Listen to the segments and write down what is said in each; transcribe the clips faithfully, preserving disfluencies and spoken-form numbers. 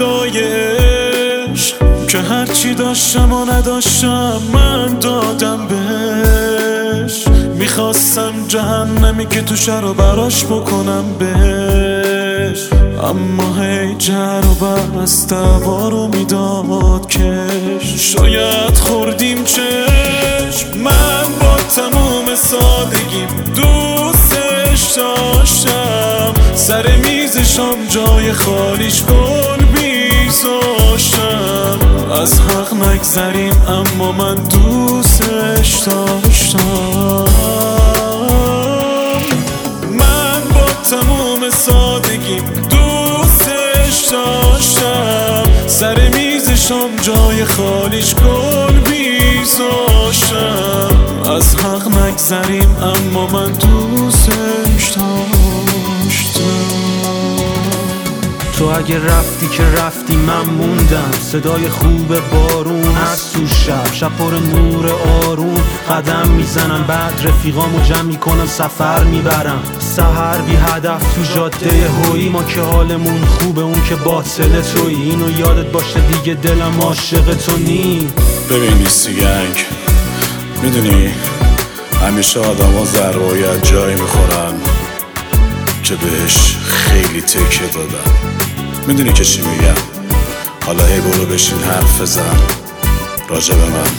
فدای عشق که هرچی داشتم و نداشتم من دادم بهش. میخواستم جهنمی که تو شر براش بکنم بهش، اما هی جر و بر از دعوا رو میداد کش. شاید خوردیم چشم، من با تموم سادگیم دوستش داشتم. سر میز شام جای خالیش گل بیزاشتم. از حق نگذریم اما من دوستش داشتم. من با تموم سادگیم دوستش داشتم. سر میز شام جای خالیش گل بیزاشتم. از حق نگذریم اما من دوستش داشتم. تو اگه رفتی که رفتی من موندم. صدای خوب بارون از تو شب، شب پر نور آروم قدم میزنم. بعد رفیقامو جمع میکنم سفر میبرم. سحر بی هدف تو جاده هویی، ما که حالمون خوبه اون که باطل تویی. اینو یادت باشه دیگه دلم عاشق تو نی. ببین نیستی گنگ، میدونی همیشه آدم ها ضرباید جایی میخورن که بهش خیلی تکیه دادن. میدونی که چی میگم؟ حالا هی برو بشین حرف بزن راجع به من.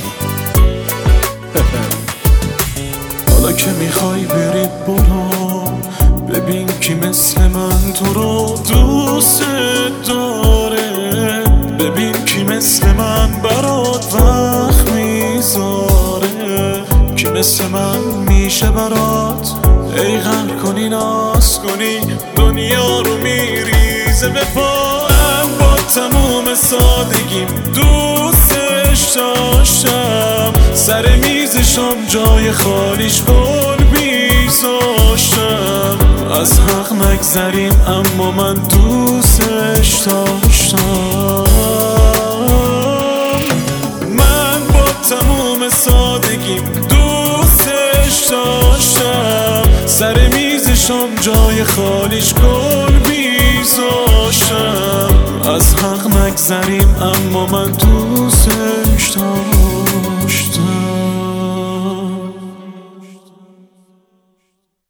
حالا که میخوای بری برو، ببین کی مثل من تو رو دوست داره. ببین کی مثل من برات وقت میذاره. کی مثل من میشه برات ای غم کنی ناز کنی دنیا رو میریزه به پا. من با تموم سادگیم دوستش داشتم. سر میز شام جای خالیش گل بیزاشتم. از حق نگذریم اما من دوستش داشتم. من با تموم سادگیم دوستش داشتم. سر میز شام جای خالیش گل بیزاشتم. از حق نگذریم اما من دوستش داشتم.